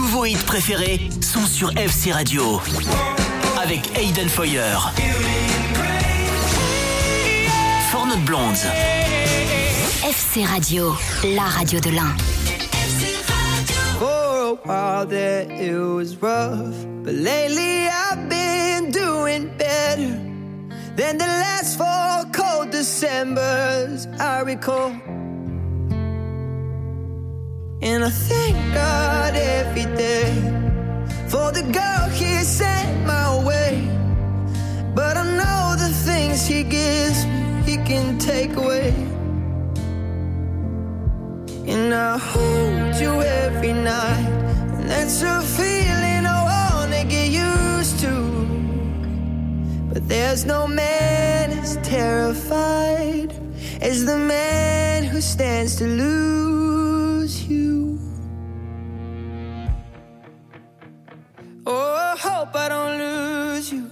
nouveaux hits préférés sont sur FC Radio. Avec Aiden Foyer. For Not Blondes. FC Radio, la radio de l'Ain. For a while there it was rough, but lately I've been doing better than the last 4 cold Decembers I recall. And I thank God every day for the girl He sent my way. But I know the things He gives me, He can take away. And I hold you every night, and that's a feeling I wanna get used to. But there's no man as terrified as the man who stands to lose you. Oh, I hope I don't lose you.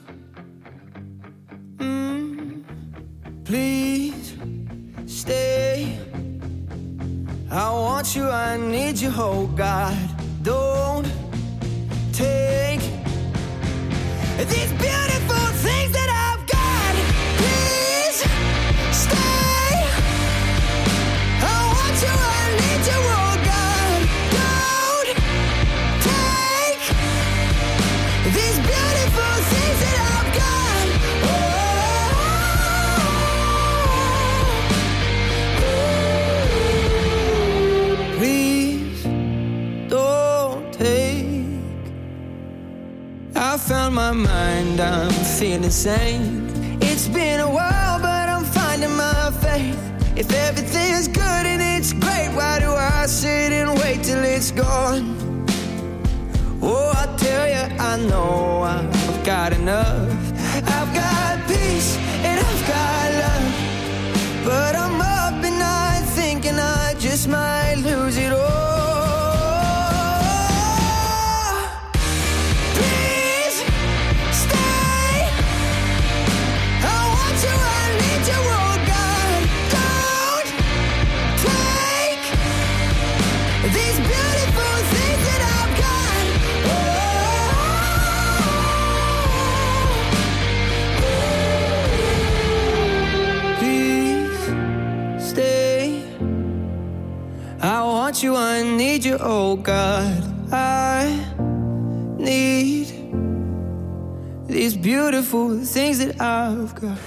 Please stay. I want you, I need you, oh God. Don't take these beautiful things that I've got. Please stay. I want you, I need you, oh God. Don't take these beautiful things that I've got. Please don't take. I found my mind, I'm feeling sane. It's been a while, but I'm finding my faith. If everything's good and it's great, why do I sit and wait till it's gone? Oh, I tell you, I know I've got enough. I've got peace and I've got love, but I'm up at night thinking I just might lose it all. Please stay. I want you, I need you, oh God. Don't take these beautiful things that I've got. Please stay. I want you, I need you, oh God. I need these beautiful things that I've got.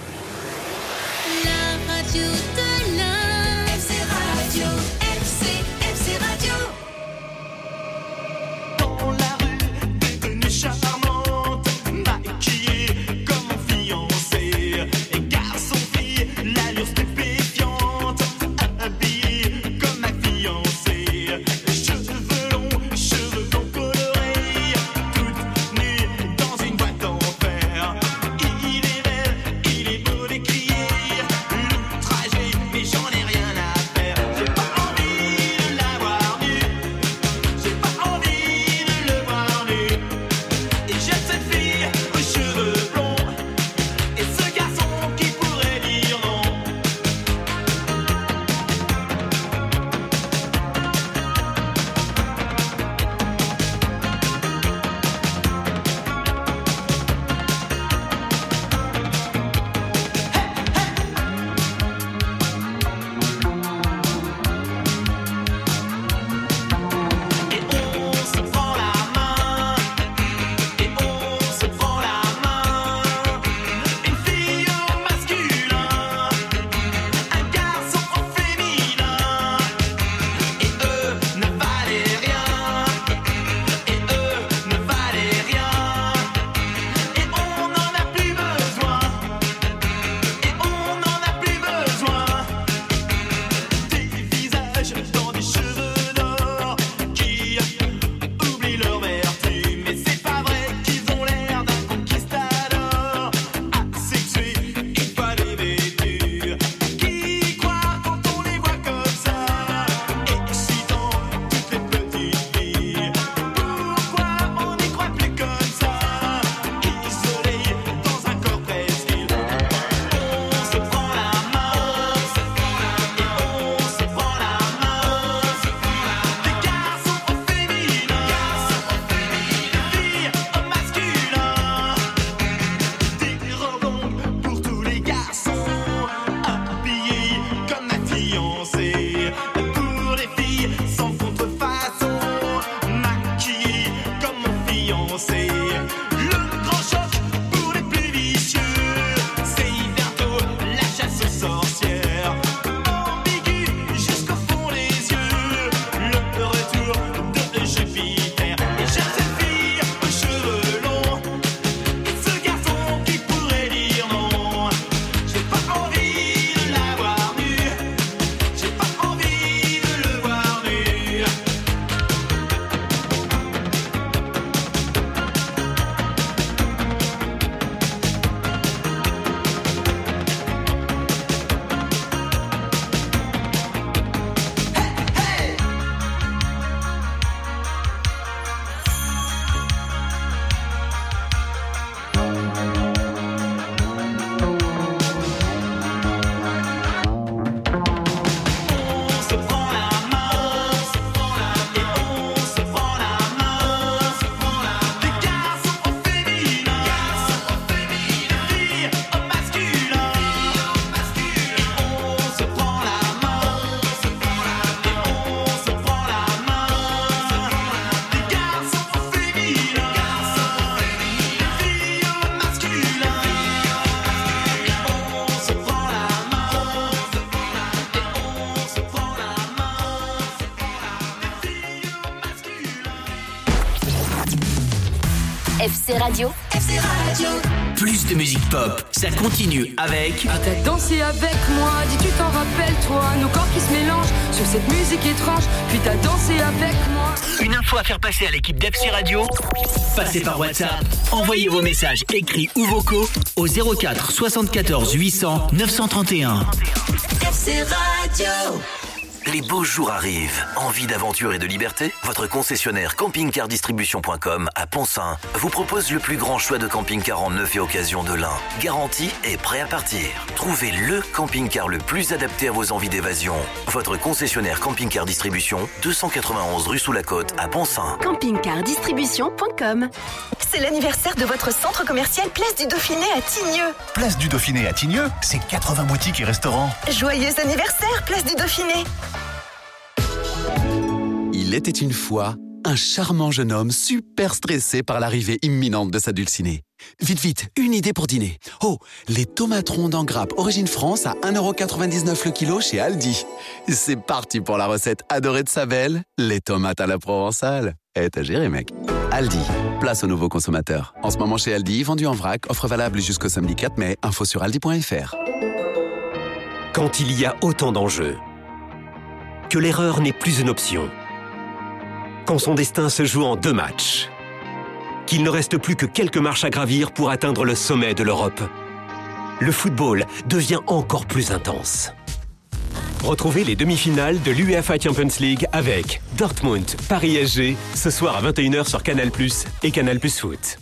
La radio de l'Ain. FC Radio, FC Radio. Dans la rue, devenue charmante, maquillée comme mon fiancé. Et garçon-fille, l'allure stupéfiante, habillée comme ma fiancée. Cheveux longs colorés, toute nue dans une boîte en fer. Il est belle, il est beau d'écrier. Le trajet FC Radio. FC Radio. Plus de musique pop, ça continue avec... T'as dansé avec moi, dis tu t'en rappelles toi, nos corps qui se mélangent sur cette musique étrange, puis t'as dansé avec moi. Une info à faire passer à l'équipe d'FC Radio. Passez par WhatsApp, envoyez vos messages écrits ou vocaux au 04 74 800 931. FC Radio. Les beaux jours arrivent. Envie d'aventure et de liberté ? Votre concessionnaire campingcardistribution.com à Poncin vous propose le plus grand choix de camping-car en neuf et occasion de l'Ain. Garanti et prêt à partir. Trouvez le camping-car le plus adapté à vos envies d'évasion. Votre concessionnaire camping-car distribution, 291 rue sous la Côte à Poncin. Campingcardistribution.com. C'est l'anniversaire de votre centre commercial Place du Dauphiné à Tignieu. Place du Dauphiné à Tignieu, c'est 80 boutiques et restaurants. Joyeux anniversaire, Place du Dauphiné. Il était une fois un charmant jeune homme super stressé par l'arrivée imminente de sa dulcinée. Vite, vite, une idée pour dîner. Oh, les tomates rondes en grappe Origine France à 1,99€ le kilo chez Aldi. C'est parti pour la recette adorée de sa belle, les tomates à la provençale. T'as géré, mec. Aldi, place aux nouveaux consommateurs. En ce moment chez Aldi, vendu en vrac, offre valable jusqu'au samedi 4 mai, info sur aldi.fr. Quand il y a autant d'enjeux, que l'erreur n'est plus une option, quand son destin se joue en 2 matchs, qu'il ne reste plus que quelques marches à gravir pour atteindre le sommet de l'Europe, le football devient encore plus intense. Retrouvez les demi-finales de l'UEFA Champions League avec Dortmund, Paris SG, ce soir à 21h sur Canal+ et Canal+ Foot.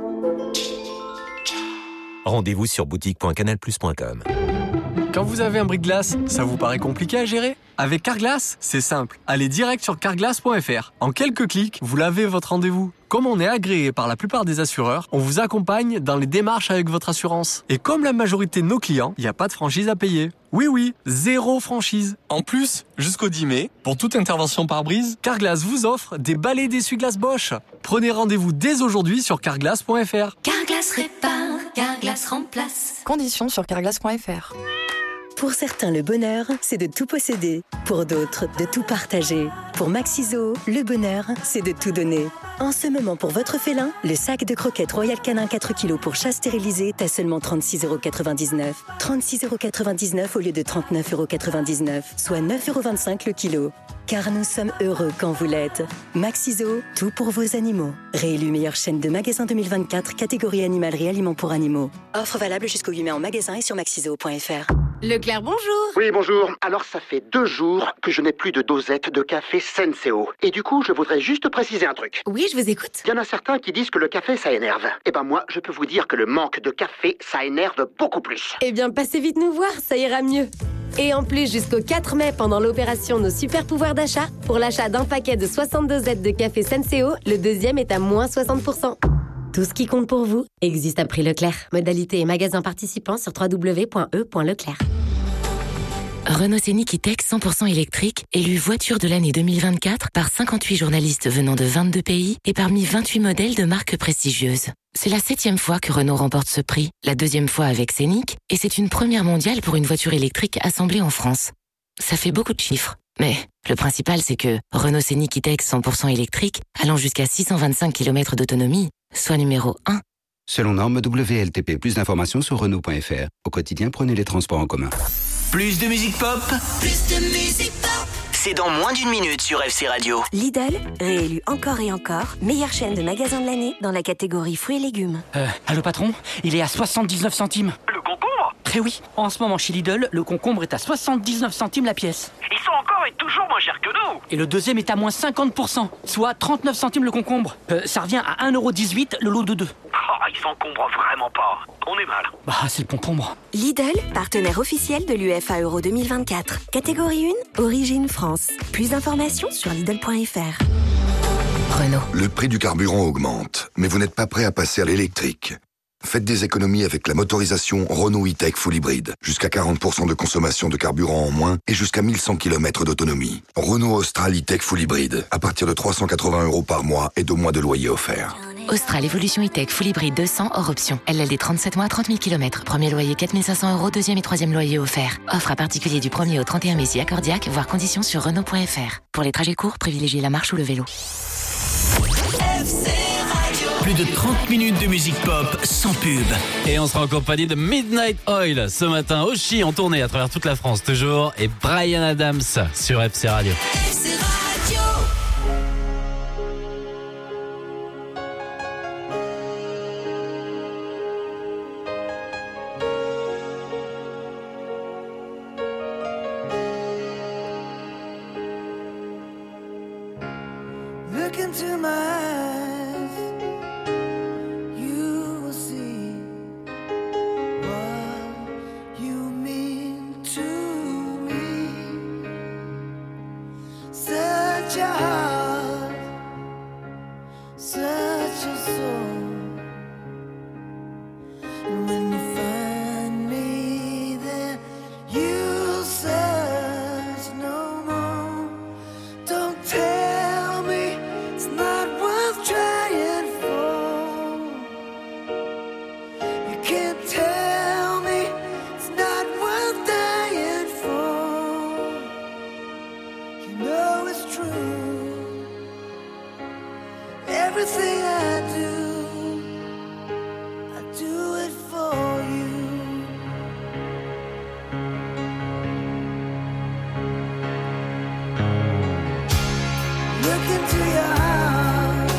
Rendez-vous sur boutique.canalplus.com. Quand vous avez un bris-de-glace, ça vous paraît compliqué à gérer ? Avec Carglass, c'est simple. Allez direct sur carglass.fr. En quelques clics, vous lavez votre rendez-vous. Comme on est agréé par la plupart des assureurs, on vous accompagne dans les démarches avec votre assurance. Et comme la majorité de nos clients, il n'y a pas de franchise à payer. Oui, 0 franchise. En plus, jusqu'au 10 mai, pour toute intervention par brise, Carglass vous offre des balais d'essuie-glace Bosch. Prenez rendez-vous dès aujourd'hui sur carglass.fr. Carglass répare, Carglass remplace. Conditions sur carglass.fr. Pour certains, le bonheur, c'est de tout posséder. Pour d'autres, de tout partager. Pour Maxiso, le bonheur, c'est de tout donner. En ce moment, pour votre félin, le sac de croquettes Royal Canin 4 kg pour chat stérilisé est à seulement 36,99€. 36,99€ au lieu de 39,99€, soit 9,25€ le kilo. Car nous sommes heureux quand vous l'êtes. Maxiso, tout pour vos animaux. Réélu meilleure chaîne de magasins 2024, catégorie animalerie aliments pour animaux. Offre valable jusqu'au 8 mai en magasin et sur maxiso.fr. Leclerc, bonjour. Oui, bonjour. Alors, ça fait 2 jours que je n'ai plus de dosette de café Senseo. Et du coup, je voudrais juste préciser un truc. Oui, je vous écoute. Il y en a certains qui disent que le café, ça énerve. Eh ben moi, je peux vous dire que le manque de café, ça énerve beaucoup plus. Eh bien, passez vite nous voir, ça ira mieux. Et en plus, jusqu'au 4 mai, pendant l'opération Nos Super Pouvoirs d'achat, pour l'achat d'un paquet de 62 dosettes de café Senseo, le deuxième est à moins 60%. Tout ce qui compte pour vous existe à prix Leclerc. Modalité et magasins participants sur www.e.leclerc. Renault Scénic E-Tech 100% électrique, élu voiture de l'année 2024 par 58 journalistes venant de 22 pays et parmi 28 modèles de marques prestigieuses. C'est la 7e fois que Renault remporte ce prix, la 2e fois avec Scénic, et c'est une première mondiale pour une voiture électrique assemblée en France. Ça fait beaucoup de chiffres, mais le principal c'est que Renault Scénic E-Tech 100% électrique, allant jusqu'à 625 km d'autonomie, soit numéro 1. Selon norme WLTP, plus d'informations sur Renault.fr. Au quotidien, prenez les transports en commun. Plus de musique pop, Plus de musique pop. c'est dans moins d'1 minute sur FC Radio. Lidl, réélu encore et encore, meilleure chaîne de magasins de l'année dans la catégorie fruits et légumes. Allô patron, il est à 79 centimes. Le concombre ? Eh oui, en ce moment chez Lidl, le concombre est à 79 centimes la pièce. Ils sont encore et toujours moins chers que nous. Et le deuxième est à moins 50%, soit 39 centimes le concombre. Ça revient à 1,18€ le lot de 2. Oh, ils s'encombrent vraiment pas. On est mal. Bah, c'est le concombre. Lidl, partenaire officiel de l'UEFA Euro 2024. Catégorie 1, origine France. Plus d'informations sur Lidl.fr. Renault. Le prix du carburant augmente, mais vous n'êtes pas prêt à passer à l'électrique. Faites des économies avec la motorisation Renault E-Tech Full Hybrid. Jusqu'à 40% de consommation de carburant en moins et jusqu'à 1100 km d'autonomie. Renault Austral E-Tech Full Hybrid. À partir de 380€ par mois et 2 mois de loyer offert. Austral Evolution E-Tech Full Hybrid 200 hors option. LLD 37 mois, 30 000 km. Premier loyer 4 500€, deuxième et troisième loyer offert. Offre à particulier du 1er au 31 mai si accordiaque, voire conditions sur Renault.fr. Pour les trajets courts, privilégiez la marche ou le vélo. FC Radio. Plus de 30 minutes de musique pop sans pub. Et on sera en compagnie de Midnight Oil ce matin. Oshi en tournée à travers toute la France toujours. Et Bryan Adams sur FC Radio. FC Radio. Look into my eyes, you will see what you mean to me. Such a heart, such a soul. And when you find me there, you'll search no more. Don't tell me it's not worth trying for. You can't tell me it's not worth dying for. You know it's true. Everything I do it for you. Look into your heart,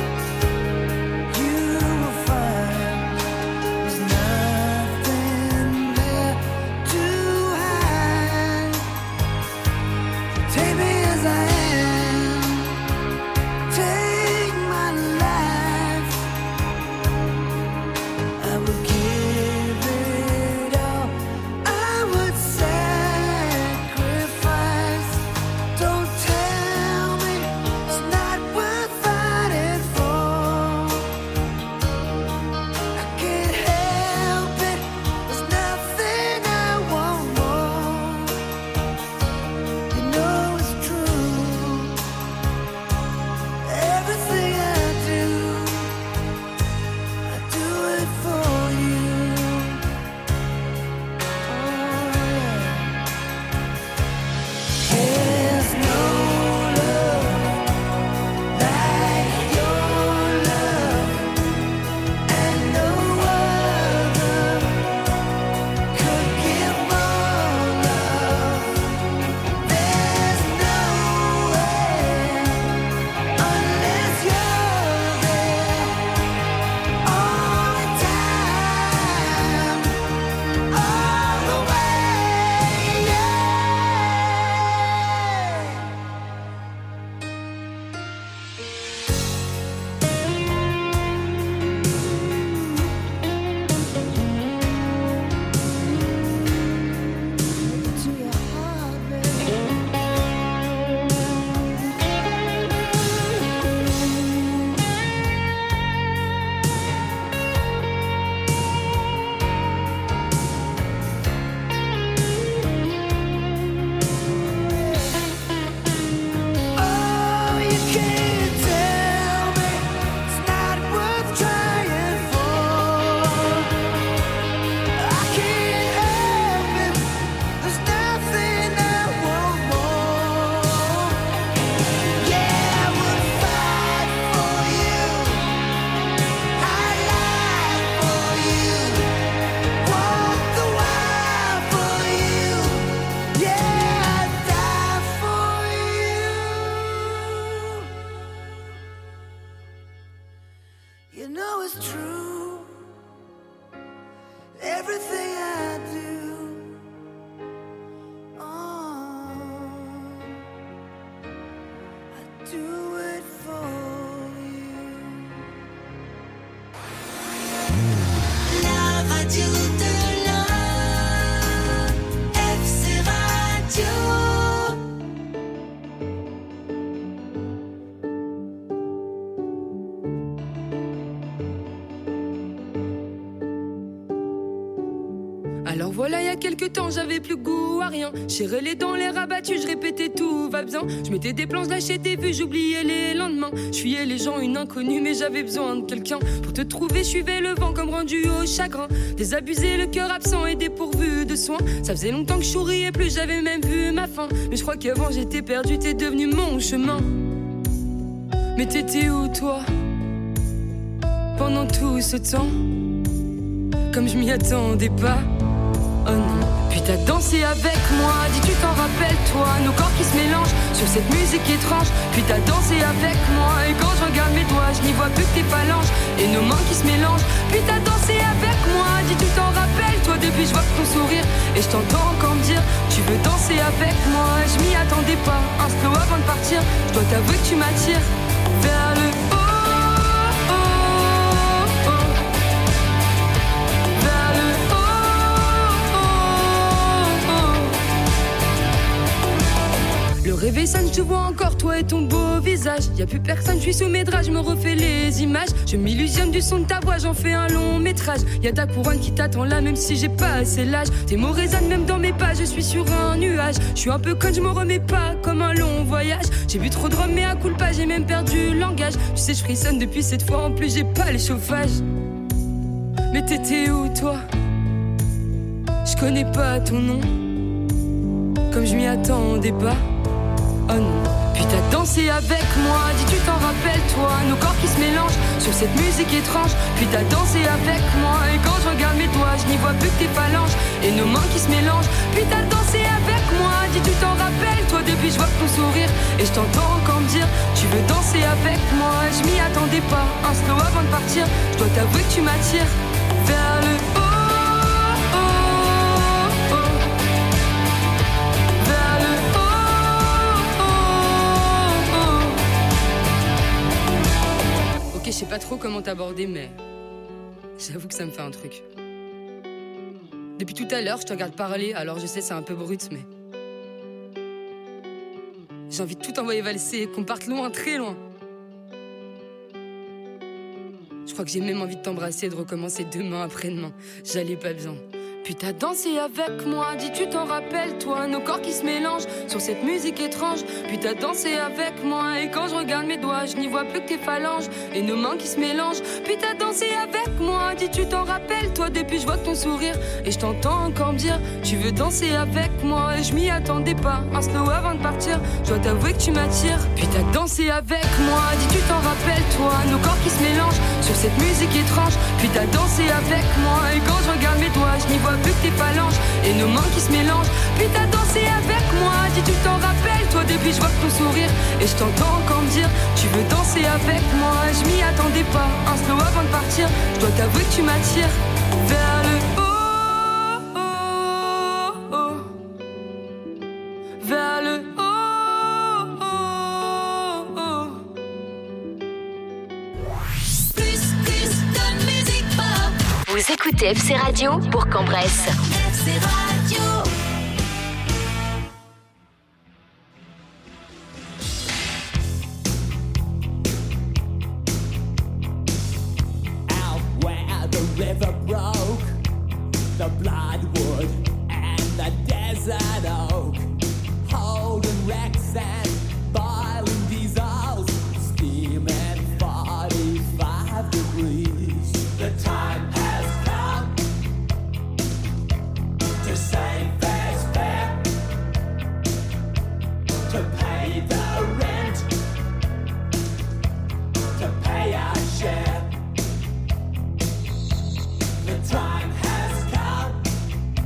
you will find there's nothing there to hide. Take me as I am, take my life. I will give it all, I would sacrifice. Don't tell me it's not worth fighting for. I can't help it, there's nothing I want more. You know it's true. Everything I do it for you. There's no love like your love, and no other could give more love. There's nowhere unless you're there all the time, all the way. Oh, you can't tell me it's not worth trying for. I can't help it, there's nothing I want more. Yeah, I would fight for you, I'd lie for you, walk the wire for you. Yeah, I'd die for you. You know it's true. Everything I do it for you. La radio de l'Ain, FC Radio. Alors voilà, il y a quelques temps, j'avais plus goût à rien. Serrais les dents, les rabattus, je répétais tout va bien. Je mettais des plans, je lâchais des vues, j'oubliais les lendemains. Je fuyais les gens, une inconnue, mais j'avais besoin de quelqu'un. Pour te trouver, je suivais le vent comme rendu au chagrin. Désabusé, le cœur absent et dépourvu de soins. Ça faisait longtemps que je souriais plus, j'avais même vu ma fin. Mais je crois qu'avant j'étais perdu, t'es devenu mon chemin. Mais t'étais où toi? pendant tout ce temps, comme je m'y attendais pas. Oh non. Puis t'as dansé avec moi, dis tu t'en rappelles toi, nos corps qui se mélangent sur cette musique étrange. Puis t'as dansé avec moi, et quand je regarde mes doigts, je n'y vois plus que tes phalanges et nos mains qui se mélangent. Puis t'as dansé avec moi, dis tu t'en rappelles toi, depuis je vois ton sourire et je t'entends encore me dire tu veux danser avec moi. Je m'y attendais pas, un slow avant de partir, je dois t'avouer que tu m'attires vers le haut. Le réveil sonne, je te vois encore, toi et ton beau visage. Y'a plus personne, je suis sous mes draps, je me refais les images. Je m'illusionne du son de ta voix, j'en fais un long métrage. Y'a ta couronne qui t'attend là, même si j'ai pas assez l'âge. Tes mots résonnent même dans mes pas, je suis sur un nuage. Je suis un peu conne, je me remets pas comme un long voyage. J'ai bu trop de rhum, mais à coup pas, j'ai même perdu le langage. Tu sais, je frissonne depuis cette fois, en plus j'ai pas le chauffage. Mais t'étais où toi? Je connais pas ton nom, comme je m'y attendais pas. Oh non. Puis t'as dansé avec moi, dis tu t'en rappelles toi, nos corps qui se mélangent sur cette musique étrange. Puis t'as dansé avec moi, et quand je regarde mes doigts, je n'y vois plus que tes phalanges et nos mains qui se mélangent. Puis t'as dansé avec moi, dis tu t'en rappelles toi, depuis je vois ton sourire et je t'entends encore me dire tu veux danser avec moi. Je m'y attendais pas, un slow avant de partir, je dois t'avouer que tu m'attires vers le haut. Je sais pas trop comment t'aborder, mais j'avoue que ça me fait un truc. Depuis tout à l'heure, je te regarde parler, alors je sais c'est un peu brut, mais j'ai envie de tout envoyer valser, qu'on parte loin, très loin. Je crois que j'ai même envie de t'embrasser et de recommencer demain après-demain. J'allais pas bien. Puis t'as dansé avec moi, dis tu t'en rappelles toi, nos corps qui se mélangent sur cette musique étrange. Puis t'as dansé avec moi, et quand je regarde mes doigts, je n'y vois plus que tes phalanges et nos mains qui se mélangent. Puis t'as dansé avec moi, dis tu t'en rappelles toi, depuis je vois ton sourire et je t'entends encore me dire tu veux danser avec moi. Et je m'y attendais pas, un slow avant de partir, je dois t'avouer que tu m'attires. Puis t'as dansé avec moi, dis tu t'en rappelles toi, nos corps qui se mélangent sur cette musique étrange. Puis t'as dansé avec moi, et quand je regarde mes doigts, je n'y vois plus que tes phalanges et nos mains qui se mélangent. Puis t'as dansé avec moi, dis tu t'en rappelles toi, depuis je vois ton sourire et je t'entends encore me dire tu veux danser avec moi. Je m'y attendais pas, un slow avant de partir, je dois t'avouer que tu m'attires vers le haut, vers le haut. Vous écoutez FC Radio pour Cambrai-S. FC Radio. Out where the river broke, the bloodwood and the desert oak, holding wrecks and boiling diesels, steaming 45 degrees. The time has come to save fair's fair, to pay the rent, to pay our share. The time has come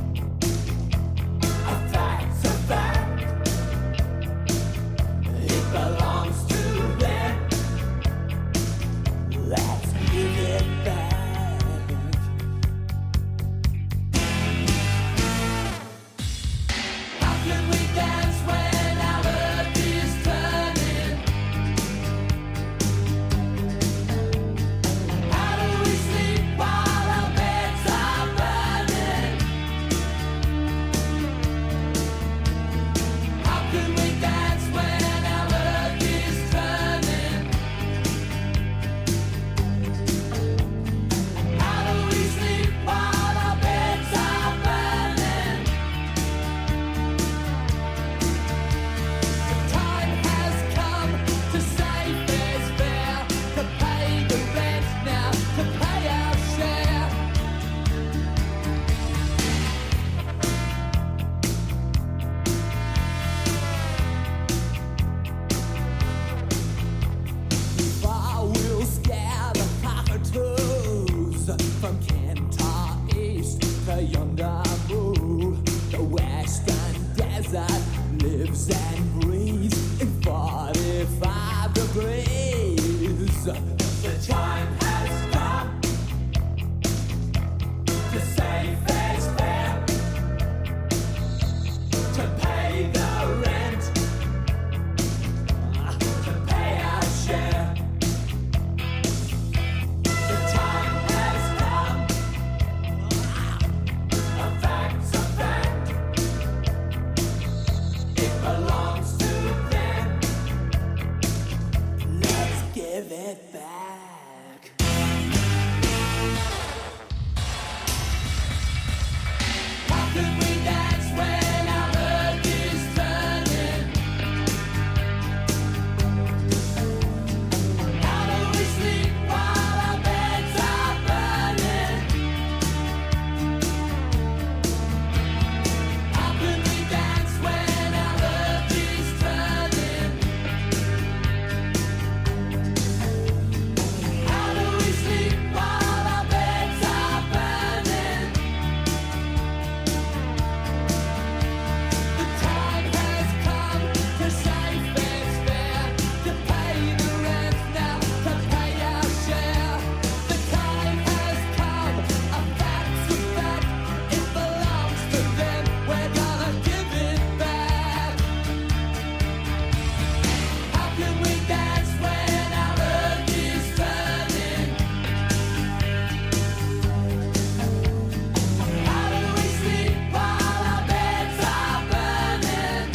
lives and breathes in 45 degrees. The time has come to say fair's fair, to pay the rent, to pay our share. The time has come, a fact's a fact, it belongs to them. Let's give it back. How can we dance when our earth is turning? How do we sleep while our beds are burning? How can we dance when our earth is turning? How do we sleep while our beds are burning? The time has come to say fair's fair, to pay the rent now, to pay our share. The time has come, a fact's a fact, it belongs to them, we're gonna give it back. How can we dance when our earth is turning? How do we sleep while our beds are burning?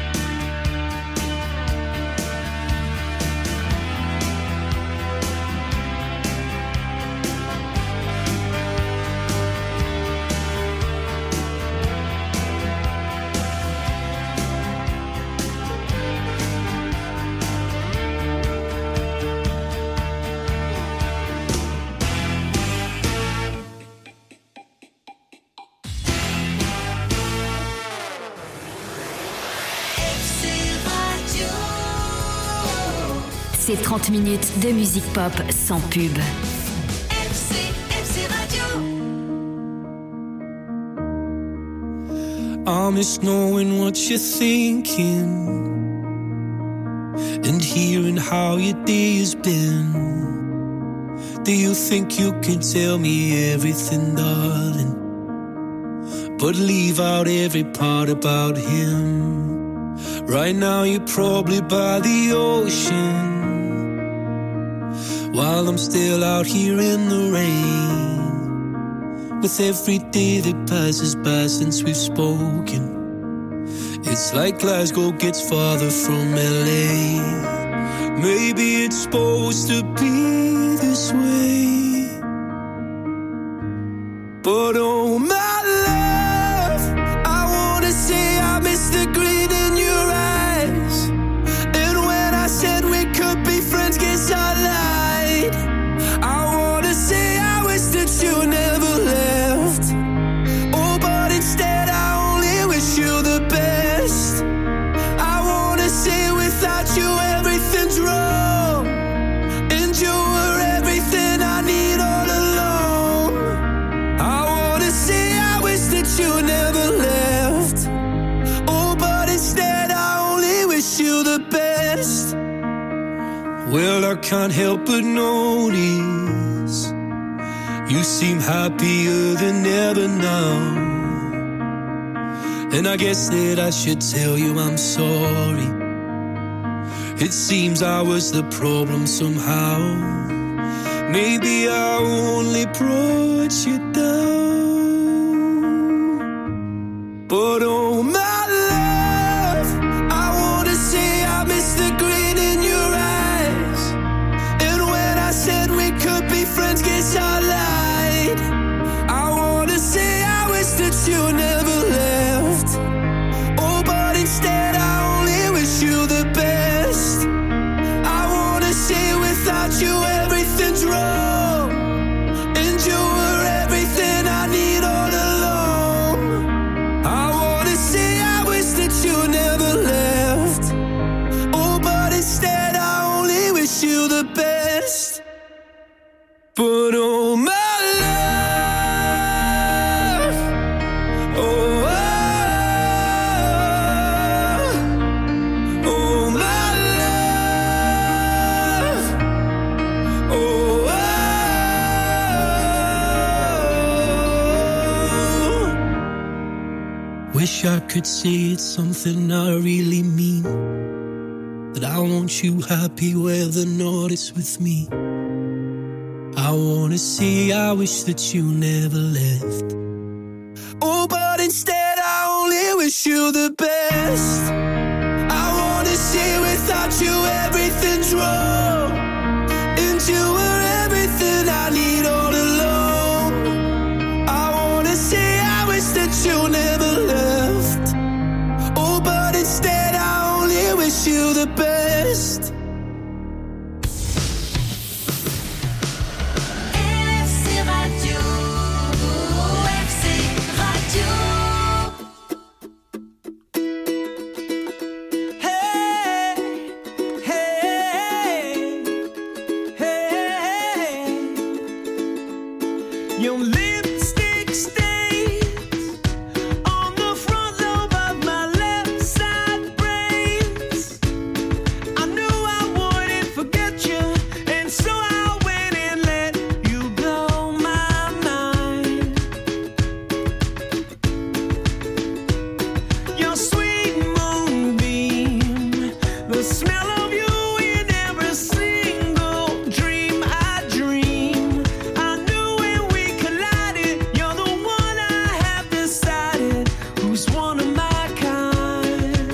C'est 30 minutes de musique pop sans pub. FC Radio. I miss knowing what you're thinking and hearing how your day has been. Do you think you can tell me everything, darling, but leave out every part about him? Right now you're probably by the ocean, while I'm still out here in the rain. With every day that passes by since we've spoken, it's like Glasgow gets farther from LA. Maybe it's supposed to be this way, but oh my love, I wanna say I miss the green in your eyes. And when I said we could be friends, guess I lied. I wanna say I wish that you never left. Oh, but instead I only wish you the best. I wanna say without you everything's wrong, and you were everything I need all along. I wanna say I wish that you never left. Oh, but instead I only wish you the best. Well, I can't help but notice you seem happier than ever now. And I guess that I should tell you I'm sorry. It seems I was the problem somehow. Maybe I only brought you down. But oh my love, I wanna say I miss the green in your eyes. And when I said we could be friends, guess I lied. I wanna say I wish that you never left. Oh, but instead I only wish you the best. I wanna say without you everything's wrong, and you were everything I need all along. I wanna say I wish that you never left. Oh, but instead I only wish you the best. But oh my love, oh, oh, wish I could say it's something I really mean. That I want you happy whether or not it's with me. I wanna say I wish that you never left. Oh, but instead I only wish you the best. I wanna say without you everything's wrong, and you were everything I need all along. I wanna say I wish that you never left. Oh, but instead I only wish you the best. FC Radio, FC Radio. Hey, hey, hey. Your lipstick stains on the front lobe of my left side brains. I knew I wouldn't forget you, and so I went and let you blow my mind. Your sweet moonbeam, the smell of you in every single dream I dream. I knew when we collided, you're the one I have decided who's one of my kind.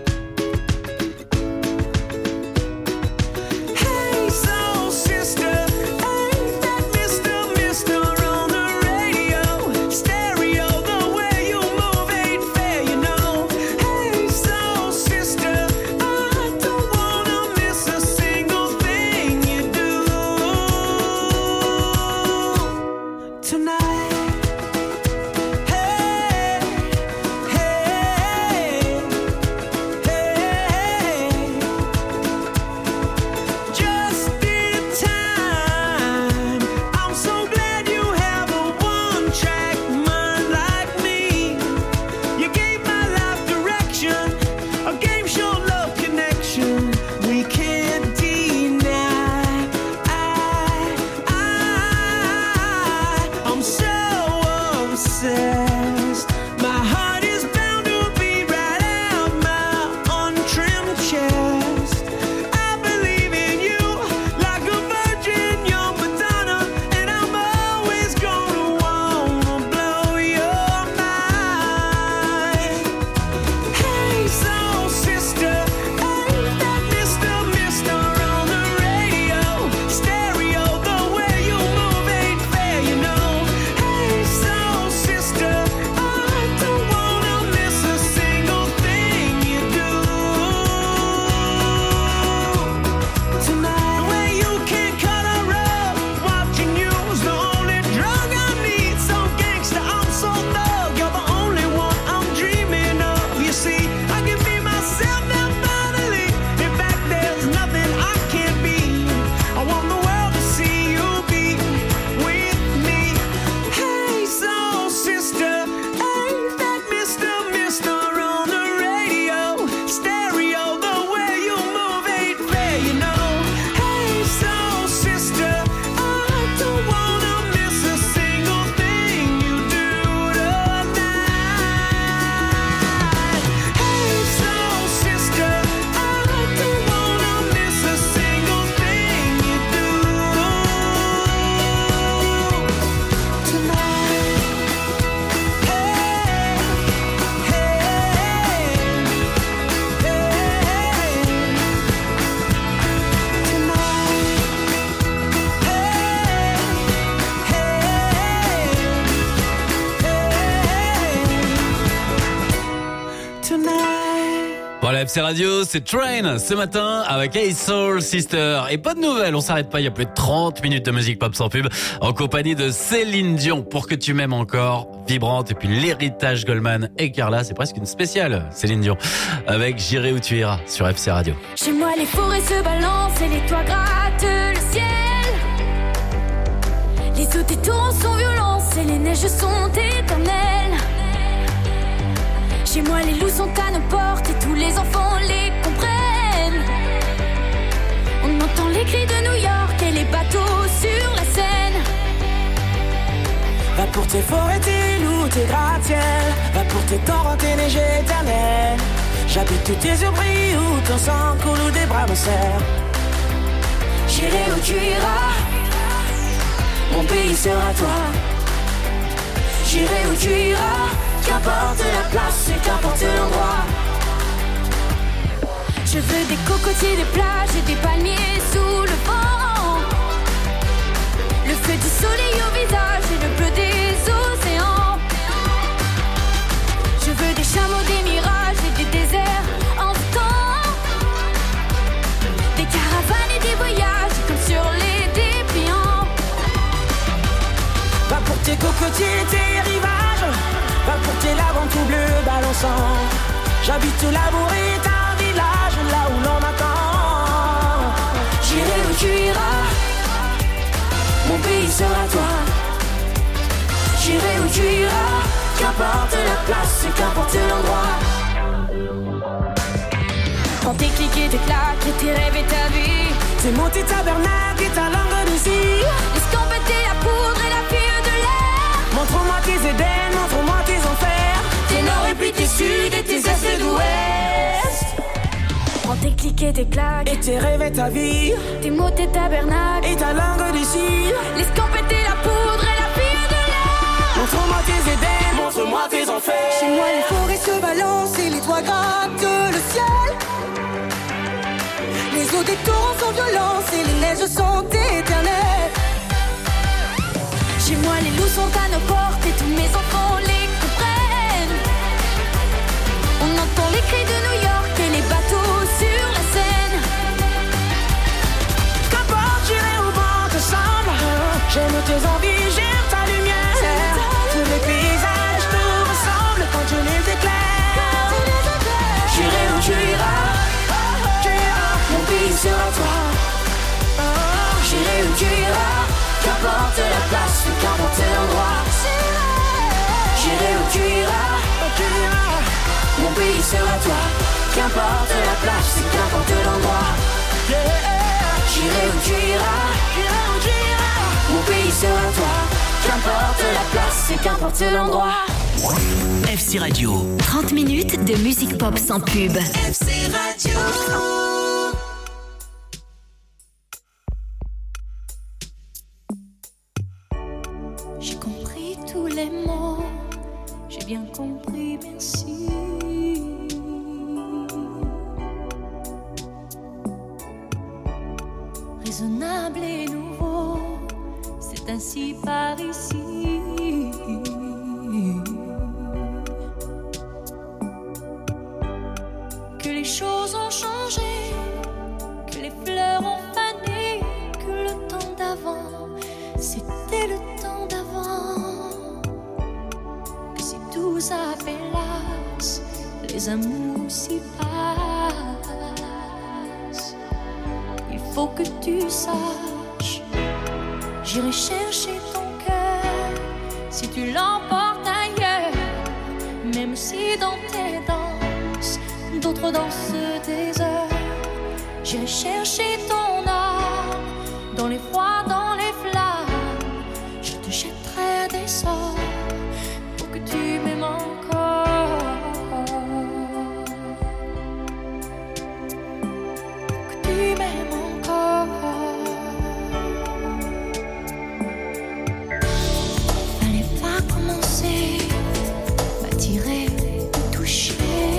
Hey, soul sister, ain't that Mr. on the radio? Stereo, the way you move ain't fair, you know. Hey, soul sister, I don't wanna miss a single thing you do tonight. Hey, hey, hey. Just in time. I'm so glad you have a one-track mind like me. You gave my life direction, a game show love connection we can't deny. I'm so obsessed. My heart is bound to beat right out my untrimmed chest. I believe in you like a virgin, young Madonna, and I'm always gonna wanna blow your mind. Hey, soul sister, ain't that Mr. on the radio? Stereo, the way you move ain't fair, you know. Hey, soul sister, I don't wanna miss a single thing you do tonight. The way you can cut a rug, watching you's the only drug I need. So gangsta, I'm so thug, you're the only one I'm dreaming of. You see, I can be myself now finally. In fact, there's nothing I can't be. I want the world to see you be with me. Hey, soul sister, ain't that Mr. on the radio? Stereo, the way you move ain't fair, you know. Hey, soul sister, I don't wanna miss a single thing you do tonight. Hey, soul sister, I don't wanna miss a single thing you do tonight. Voilà, FC Radio, c'est Train ce matin avec Hey Soul Sister. Et pas de nouvelles, on s'arrête pas, il y a plus de 30 minutes de musique pop sans pub en compagnie de Céline Dion. Pour que tu m'aimes encore, vibrante. Et puis l'héritage Goldman et Carla, c'est presque une spéciale Céline Dion avec J'irai où tu iras sur FC Radio. Chez moi, les forêts se balancent et les toits grattent le ciel. Les eaux des torrents sont violentes et les neiges sont éternelles. Chez moi, les loups sont à nos portes et tous les enfants les comprennent. On entend les cris de New York et les bateaux sur la Seine. Va pour tes forêts, tes loups ou tes gratte-ciel, va pour tes torrents, tes neiges éternelles. J'habite où tes yeux brillent, où ton sang coule, où des bras me serrent. J'irai où tu iras, mon pays sera toi. J'irai où tu iras, qu'importe la place et qu'importe l'endroit. Je veux des cocotiers, des plages et des palmiers sous le vent. Le feu du soleil au visage et le bleu des océans. Je veux des chameaux, des mirages et des déserts en temps. Des caravanes et des voyages comme sur les dépliants. Va pour tes cocotiers et tes rivages, va pour tes laves tout bleu balançant. J'habite où l'amour est un village, là où l'on m'attend. J'irai où tu iras, mon pays sera toi. J'irai où tu iras, qu'importe la place et qu'importe l'endroit. Quand tes clics et tes claques et tes rêves et ta vie, tes mots, tes tabernacles et ta langue de cire. Les scampettes et la poudre et la fille de l'air. Montre-moi tes Éden, montre-moi tes enfers. Tes nord et puis tes sud et tes est et d'ouest. Prends tes clics et tes claques et tes rêves et ta vie. Tes mots, tes tabernacles et ta langue de cire. Les scampettes et la poudre et la fille de l'air. Montre-moi tes Éden, montre-moi tes enfers. Chez moi les forêts se balancent et les toits grattent le ciel. Les eaux des torrents sont violentes et les neiges sont éternelles. Chez moi les loups sont à nos portes et tous mes enfants les comprennent. On entend les cris de New York et les bateaux sur la Seine. Qu'importe j'irai où bon te semble, j'aime tes envies, j'aime ta lumière. Tous les paysages te ressemblent quand je les éclaire. J'irai où tu iras, mon pays sera toi. J'irai où tu iras, qu'importe la place, qu'importe l'endroit. J'irai où tu iras, mon pays sera toi. Qu'importe la place, qu'importe l'endroit. J'irai où tu iras, mon pays sera toi. Qu'importe la place, qu'importe l'endroit. FC Radio. 30 minutes de musique pop sans pub. FC Radio. J'ai compris tous les mots, j'ai bien compris, merci. Raisonnable et nouveau, c'est ainsi par ici. Que les choses ont changé, que les fleurs ont fané, que le temps d'avant, c'était le temps d'avant. Que si tout s'appelasse, les amours s'y passent. Il faut que tu saches, j'irai chercher ton cœur si tu l'emportes ailleurs. Même si dans tes danses, d'autres dansent des heures. J'irai chercher ton âme dans les froids, dans les flammes. Je te jetterai des sorts pour que tu m'aimes encore. Pour que tu m'aimes encore. Fallait pas commencer, m'attirer, me toucher.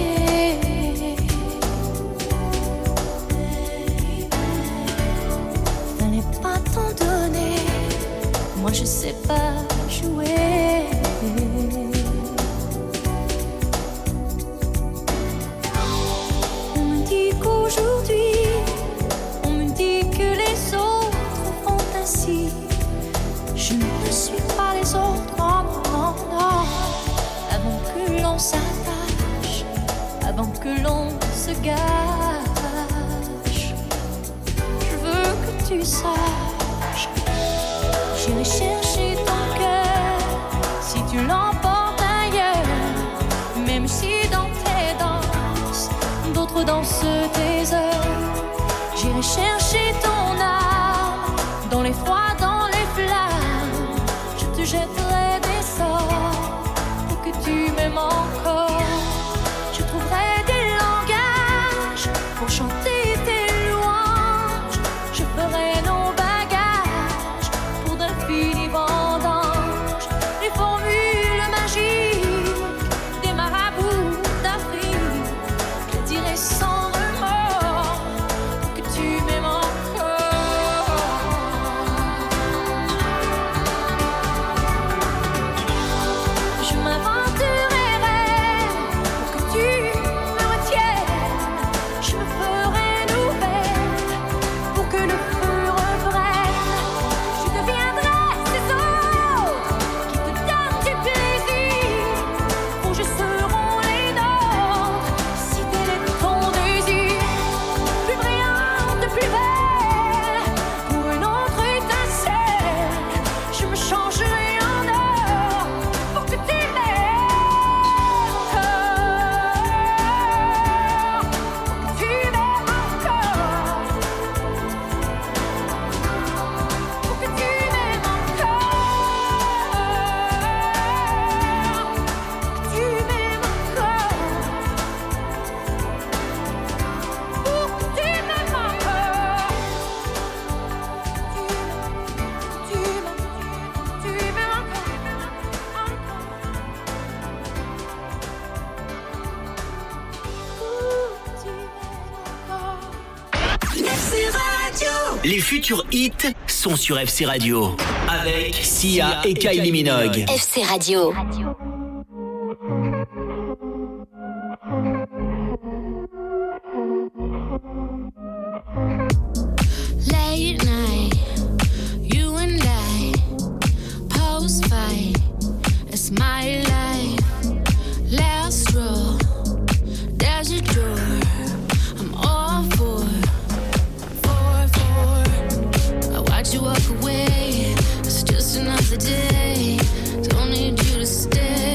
Fallait pas t'en donner, moi je sais pas jouer. On me dit qu'aujourd'hui, on me dit que les autres font ainsi. Je ne suis pas les autres, non, non, non. Avant que l'on s'attache, avant que l'on se gâche, je veux que tu saches, j'irai chercher ton cœur si tu l'emportes ailleurs. Même si dans tes danses, d'autres dansent tes heures. J'irai chercher ton âme dans les froids, dans les flammes. Je te jetterai des sorts Les futurs hits sont sur FC Radio. Avec Sia et Kylie Minogue. FC Radio. Late night, you and I, post-fight, it's my life. Last row, there's your door, I'm all for. I watch you walk away, it's just another day, don't need you to stay.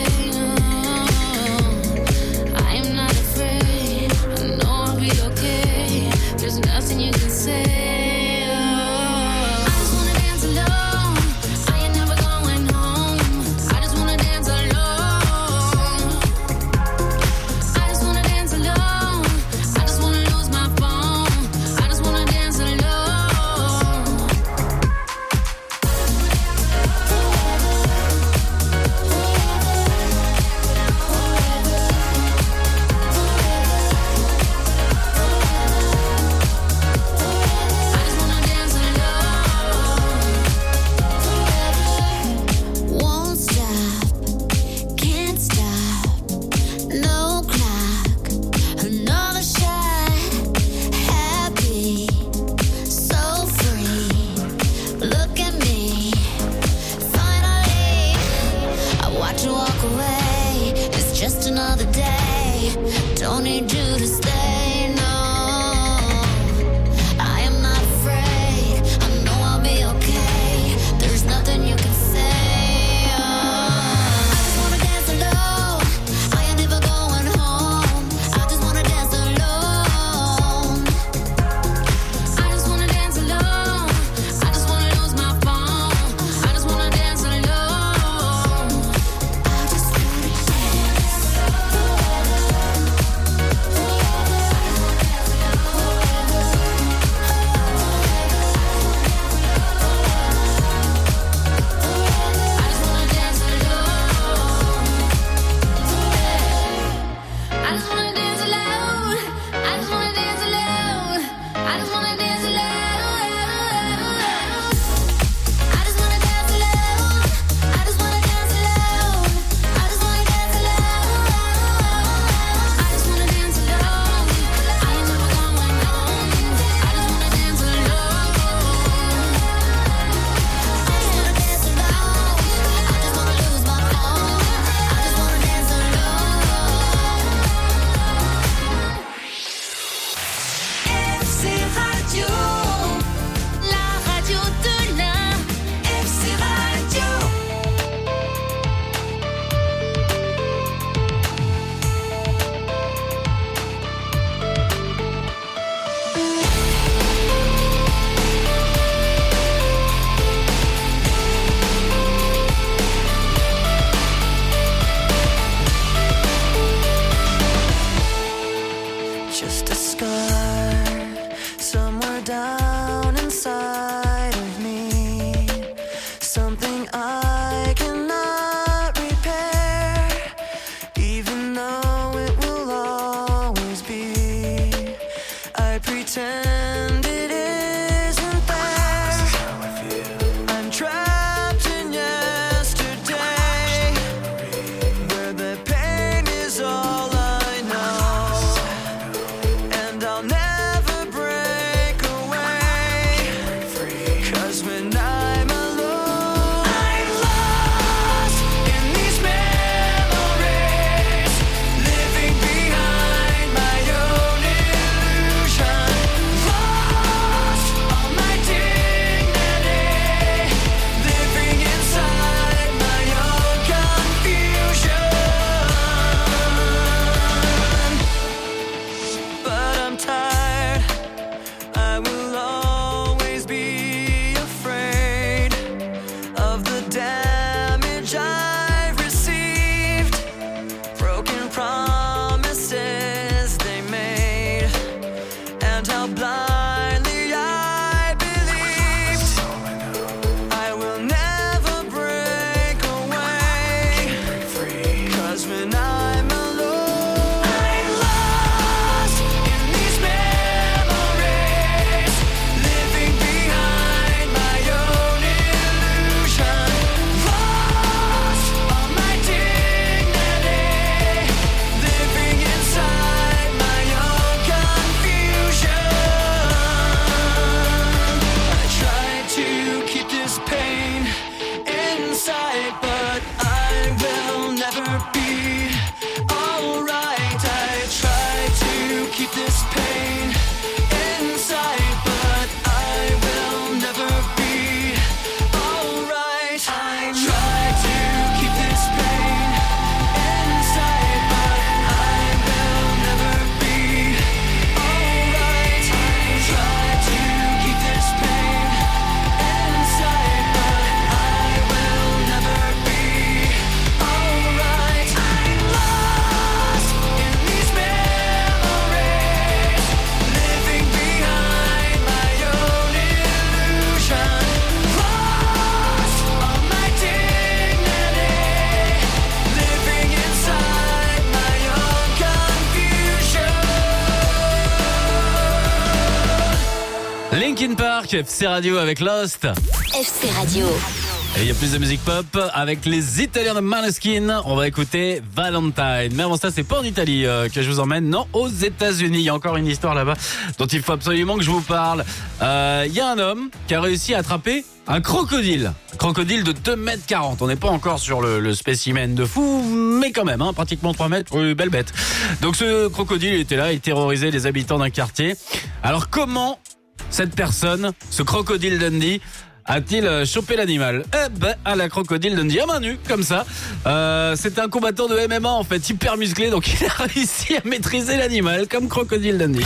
Linkin Park, FC Radio avec Lost. FC Radio. Et il y a plus de musique pop avec les Italiens de Maneskin. On va écouter Valentine. Mais avant ça, c'est pas en Italie que je vous emmène, non, aux États-Unis. Il y a encore une histoire là-bas dont il faut absolument que je vous parle. Il y a un homme qui a réussi à attraper un crocodile. Crocodile de 2,40 m. On n'est pas encore sur le spécimen de fou, mais quand même, pratiquement 3 mètres, belle bête. Donc ce crocodile était là, il terrorisait les habitants d'un quartier. Alors comment cette personne, ce crocodile Dundee, a-t-il chopé l'animal? À la crocodile Dundee, à main nue, comme ça. C'était un combattant de MMA, en fait, hyper musclé, donc il a réussi à maîtriser l'animal, comme crocodile Dundee.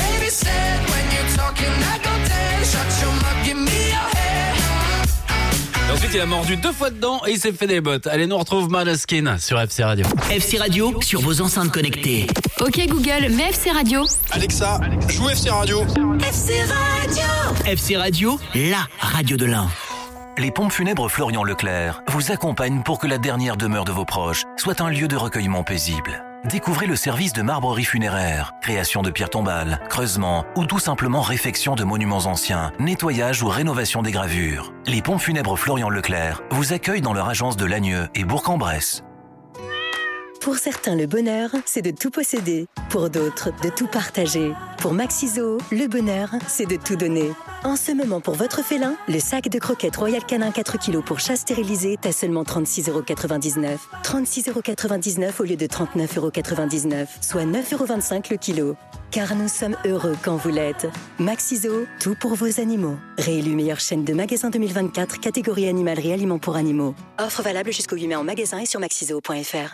Et ensuite, il a mordu 2 fois dedans et il s'est fait des bottes. Allez, nous on retrouve Maneskin sur FC Radio. FC Radio sur vos enceintes connectées. Ok Google, mets FC Radio. Alexa, joue FC Radio. FC Radio. FC Radio, la radio de l'Ain. Les pompes funèbres Florian Leclerc vous accompagnent pour que la dernière demeure de vos proches soit un lieu de recueillement paisible. Découvrez le service de marbrerie funéraire, création de pierres tombales, creusement ou tout simplement réfection de monuments anciens, nettoyage ou rénovation des gravures. Les pompes funèbres Florian Leclerc vous accueillent dans leur agence de Lagneux et Bourg-en-Bresse. Pour certains, le bonheur, c'est de tout posséder. Pour d'autres, de tout partager. Pour Maxiso, le bonheur, c'est de tout donner. En ce moment, pour votre félin, le sac de croquettes Royal Canin 4 kg pour chat stérilisé est à seulement 36,99 €. 36,99 € au lieu de 39,99 €, soit 9,25 € le kilo. Car nous sommes heureux quand vous l'êtes. Maxiso, tout pour vos animaux. Réélu meilleure chaîne de magasins 2024, catégorie animalerie aliments pour animaux. Offre valable jusqu'au 8 mai en magasin et sur maxiso.fr.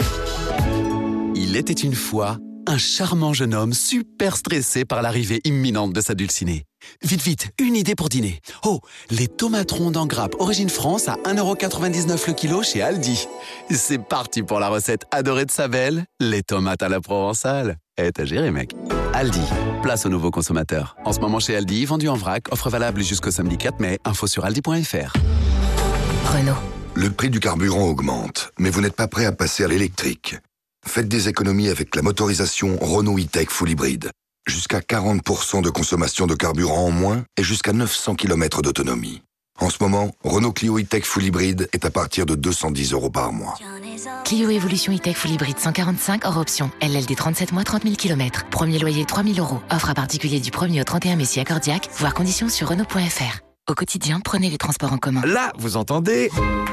Il était une fois un charmant jeune homme super stressé par l'arrivée imminente de sa dulcinée. Vite, vite, une idée pour dîner. Oh, les tomates rondes en grappe Origine France à 1,99 € le kilo chez Aldi. C'est parti pour la recette adorée de sa belle, les tomates à la provençale. T'as géré, mec. Aldi, place aux nouveaux consommateurs. En ce moment chez Aldi, vendu en vrac, offre valable jusqu'au samedi 4 mai, info sur aldi.fr. Renault. Le prix du carburant augmente, mais vous n'êtes pas prêt à passer à l'électrique. Faites des économies avec la motorisation Renault E-Tech Full Hybrid. Jusqu'à 40% de consommation de carburant en moins et jusqu'à 900 km d'autonomie. En ce moment, Renault Clio E-Tech Full Hybrid est à partir de 210 € par mois. Clio Evolution E-Tech Full Hybrid 145 hors option. LLD 37 mois, 30 000 km. Premier loyer 3 000 €. Offre à particulier du 1er au 31 mai si accordiaque. Voir conditions sur Renault.fr. Au quotidien, prenez les transports en commun. Là, vous entendez ?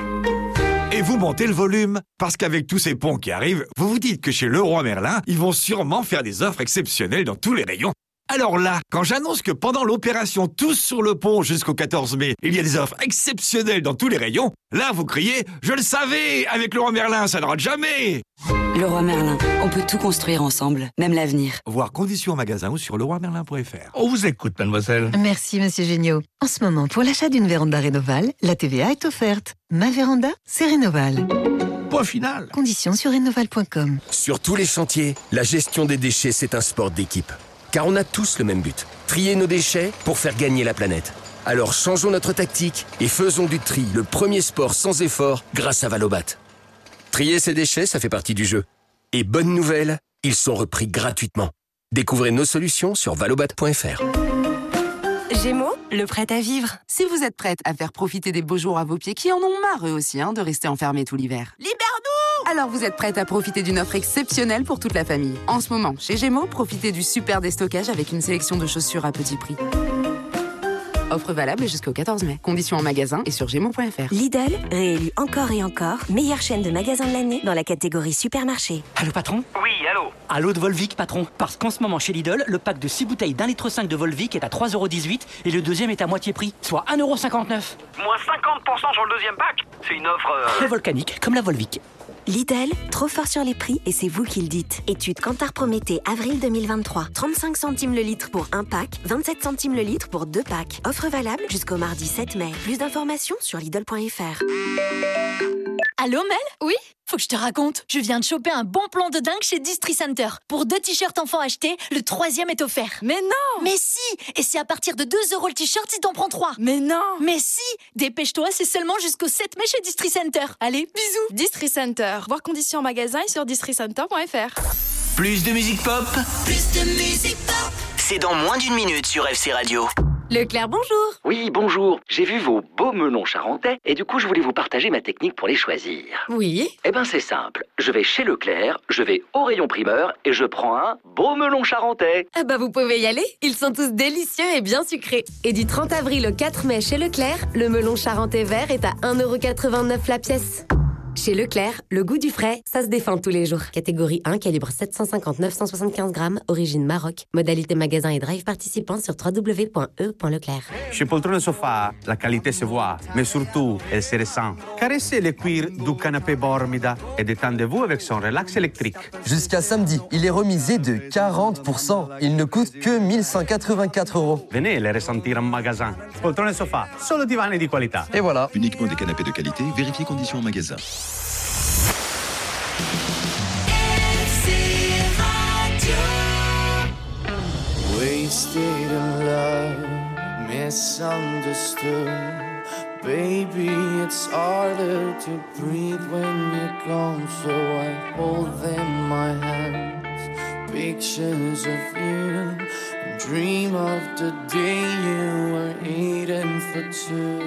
Et vous montez le volume, parce qu'avec tous ces ponts qui arrivent, vous vous dites que chez Leroy Merlin, ils vont sûrement faire des offres exceptionnelles dans tous les rayons. Alors là, quand j'annonce que pendant l'opération Tous sur le pont jusqu'au 14 mai, il y a des offres exceptionnelles dans tous les rayons, là vous criez « Je le savais, avec Leroy Merlin, ça ne rate jamais !» Leroy Merlin, on peut tout construire ensemble, même l'avenir. Voir conditions en magasin ou sur leroymerlin.fr. On vous écoute, mademoiselle. Merci, monsieur Géniaud. En ce moment, pour l'achat d'une véranda Rénoval, la TVA est offerte. Ma véranda, c'est Rénoval. Point final. Conditions sur rénoval.com. Sur tous les chantiers, la gestion des déchets, c'est un sport d'équipe. Car on a tous le même but, trier nos déchets pour faire gagner la planète. Alors changeons notre tactique et faisons du tri le premier sport sans effort grâce à Valobat. Trier ses déchets, ça fait partie du jeu. Et bonne nouvelle, ils sont repris gratuitement. Découvrez nos solutions sur valobat.fr. Gémeaux, le prêt à vivre. Si vous êtes prête à faire profiter des beaux jours à vos pieds qui en ont marre eux aussi de rester enfermés tout l'hiver. Libère-nous! Alors vous êtes prête à profiter d'une offre exceptionnelle pour toute la famille. En ce moment, chez Gémeaux, profitez du super déstockage avec une sélection de chaussures à petit prix. Offre valable jusqu'au 14 mai. Conditions en magasin et sur Gémeaux.fr. Lidl, réélu encore et encore, meilleure chaîne de magasins de l'année dans la catégorie supermarché. Allô patron ? Oui, allô. Allô de Volvic patron. Parce qu'en ce moment chez Lidl, le pack de 6 bouteilles d'1,5 litre de Volvic est à 3,18 € et le deuxième est à moitié prix, soit 1,59 €. Moins 50% sur le deuxième pack. C'est une offre... volcanique, comme la Volvic. Lidl, trop fort sur les prix et c'est vous qui le dites. Étude Kantar Prométhée, avril 2023. 35 centimes le litre pour un pack, 27 centimes le litre pour 2 packs. Offre valable jusqu'au mardi 7 mai. Plus d'informations sur Lidl.fr. Allô Mel ? Oui ? Faut que je te raconte. Je viens de choper un bon plan de dingue chez Distri Center. Pour 2 t-shirts enfants achetés, le 3e est offert. Mais non ! Mais si ! Et c'est à partir de 2 € le t-shirt si t'en prends 3. Mais non ! Mais si ! Dépêche-toi, c'est seulement jusqu'au 7 mai chez Distri Center. Allez, bisous ! Distri Center. Voir conditions en magasin et sur districenter.fr. Plus de musique pop, Plus de musique pop. c'est dans moins d'une minute sur FC Radio. Leclerc, bonjour. Oui, bonjour. J'ai vu vos beaux melons charentais et du coup, je voulais vous partager ma technique pour les choisir. Oui. Eh ben, c'est simple. Je vais chez Leclerc, je vais au rayon primeur et je prends un beau melon charentais. Ah bah, vous pouvez y aller. Ils sont tous délicieux et bien sucrés. Et du 30 avril au 4 mai chez Leclerc, le melon charentais vert est à 1,89 € la pièce. Chez Leclerc, le goût du frais, ça se défend tous les jours. Catégorie 1, calibre 750-975 grammes, origine Maroc. Modalité magasin et drive participant sur www.e.leclerc. Chez Poltrone Sofa, la qualité se voit, mais surtout, elle se ressent. Caressez le cuir du canapé Bormida et détendez-vous avec son relax électrique. Jusqu'à samedi, il est remisé de 40%. Il ne coûte que 1184 €. Venez les ressentir en magasin. Poltrone Sofa, solo divani di qualità. Et voilà. Uniquement des canapés de qualité, vérifiez conditions en magasin. Wasted in love, misunderstood. Baby, it's harder to breathe when you're gone, so I hold them in my hands. Pictures of you, and dream of the day you were eating for two.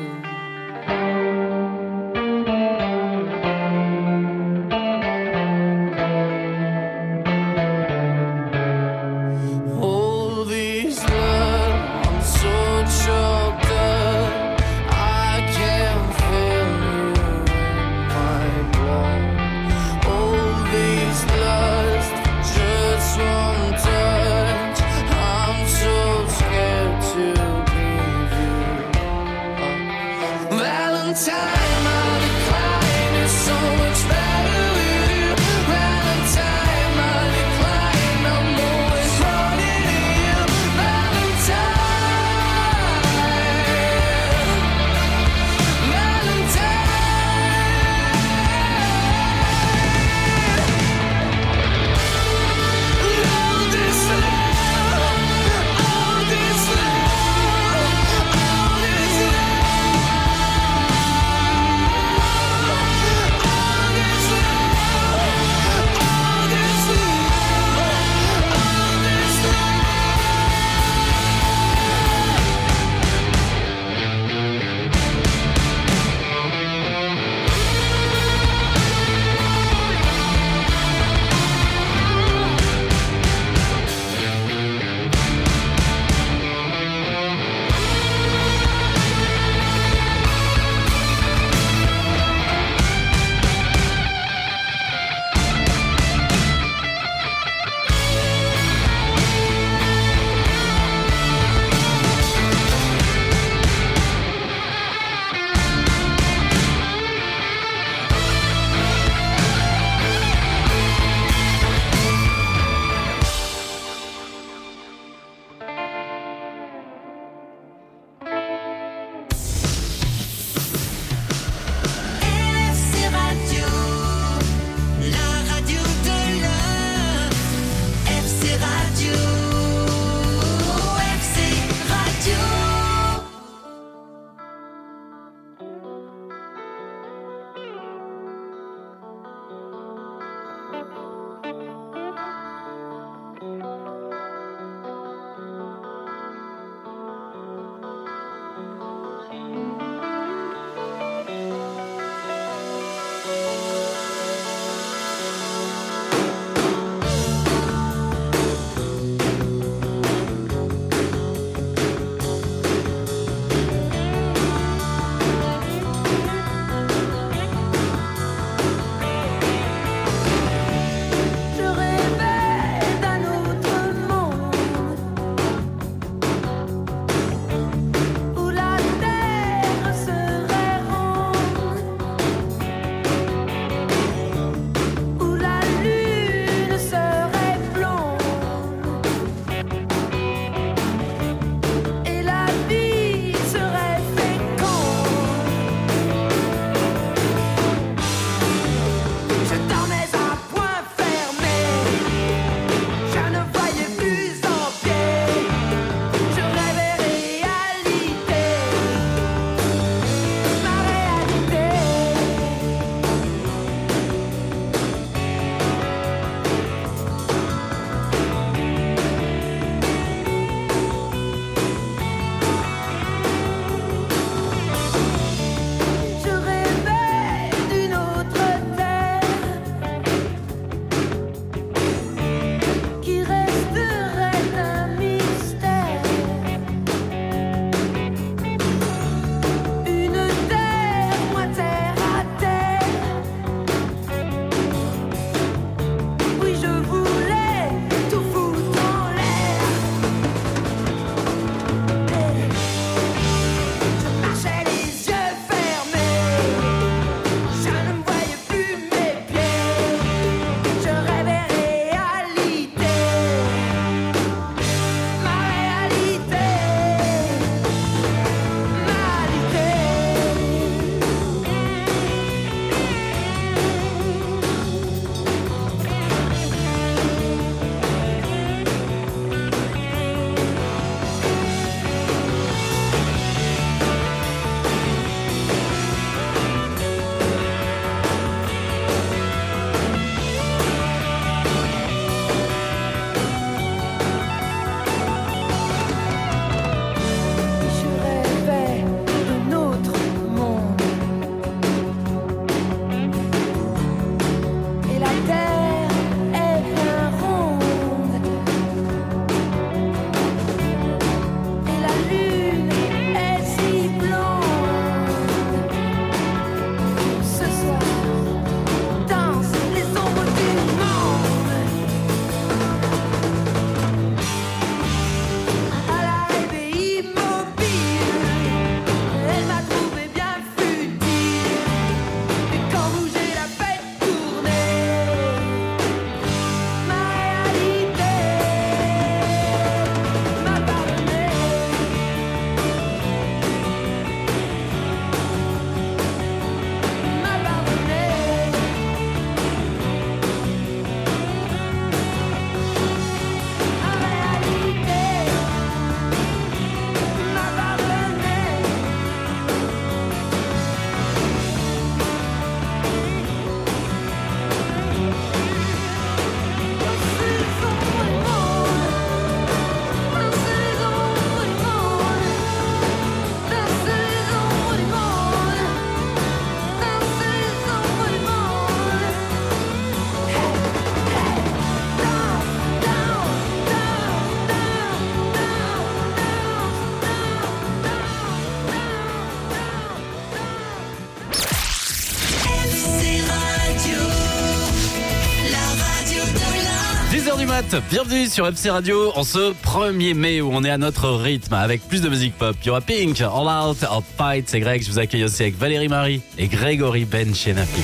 6h du mat, bienvenue sur FC Radio en ce 1er mai où on est à notre rythme avec plus de musique pop. Il y aura Pink, All Out, All Fight, c'est Greg. Je vous accueille aussi avec Valérie Marie et Grégory Benchenafi.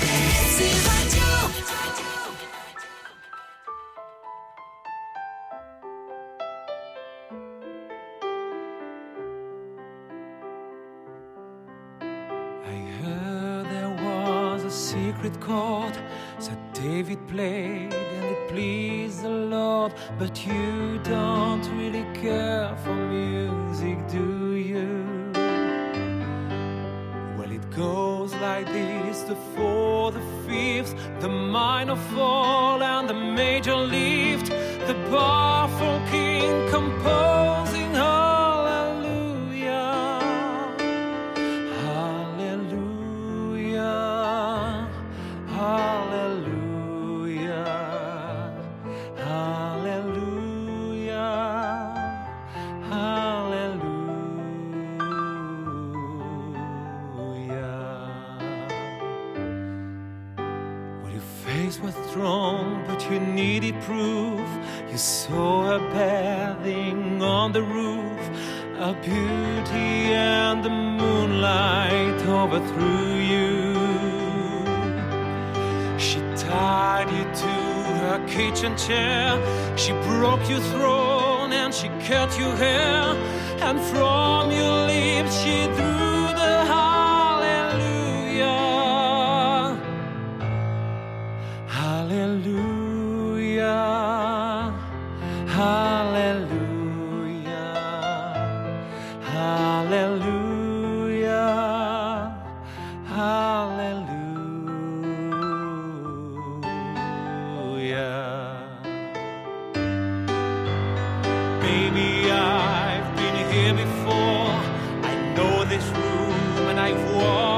Secret chord that David played and it pleased the Lord, but you don't really care for music, do you? Well, it goes like this: the fourth, the fifth, the minor fall and the major lift, the powerful king composing hallelujah, hallelujah. Hallelujah, hallelujah, hallelujah. Well, your face was strong, but you needed proof. You saw her bathing on the roof, her beauty and the moonlight overthrew you. She tied you to her kitchen chair, she broke your throne and she cut your hair, and from your lips she drew